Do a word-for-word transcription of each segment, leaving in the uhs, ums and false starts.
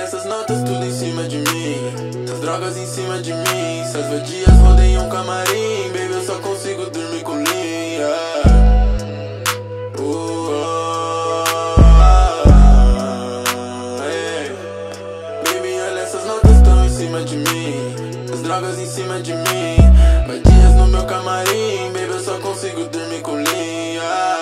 essas notas tudo em cima de mim. Essas drogas em cima de mim. Essas vadias rodeiam um camarim. Baby, eu só consigo dormir com linha. uh, oh, oh, hey. Baby, olha, essas notas tão em cima de mim. As drogas em cima de mim. Vadias no meu camarim. Baby, eu só consigo dormir com linha.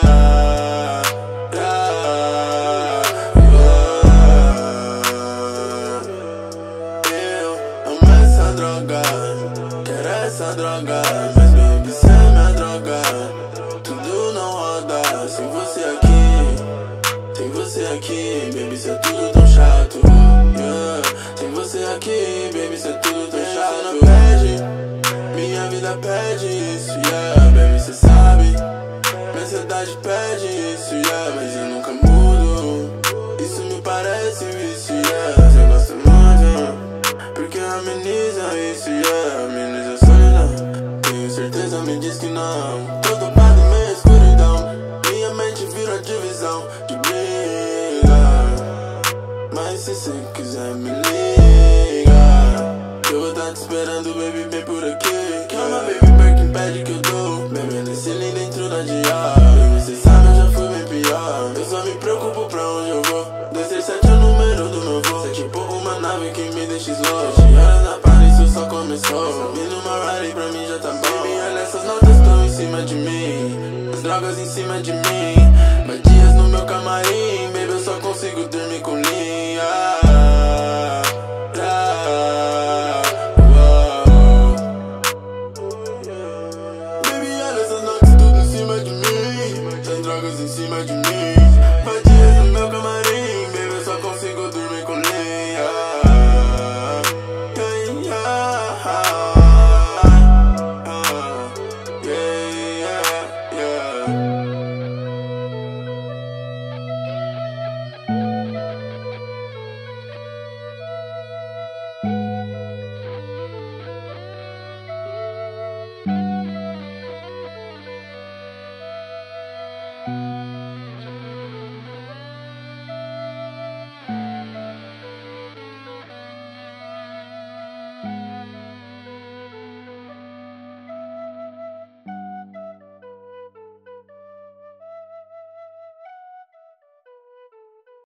Droga, quero essa droga, mas baby, cê é minha droga. Tudo não roda sem você aqui. Sem você aqui, baby, cê é tudo tão chato. yeah. Sem você aqui, baby, cê é tudo tão chato. Não pede, minha vida pede isso, yeah. Baby, cê sabe, minha ansiedade pede isso, yeah. Mas eu nunca mudo, isso me parece vício, yeah. Cê gosta muito, porque ameniza isso, yeah, ameniza a solidão. Tenho certeza, me diz que não. Tô topado em meia escuridão. Minha mente vira divisão de briga. Mas se cê quiser me liga, eu vou tá te esperando, baby, bem por aqui. Calma, baby, perto impede que eu dou. Bebendo esse lindo dentro da diária. Baby, cê sabe, eu já fui bem pior. Eu só me preocupo pra onde eu vou. dois três sete é o número do meu voo. Cê é tipo uma nave que me deixa slow. Sete horas na party, isso só começou. Vindo uma ride pra mim já tá bom. Baby, olha, essas notas tão em cima de mim. As drogas em cima de mim. Vadias no meu camarim.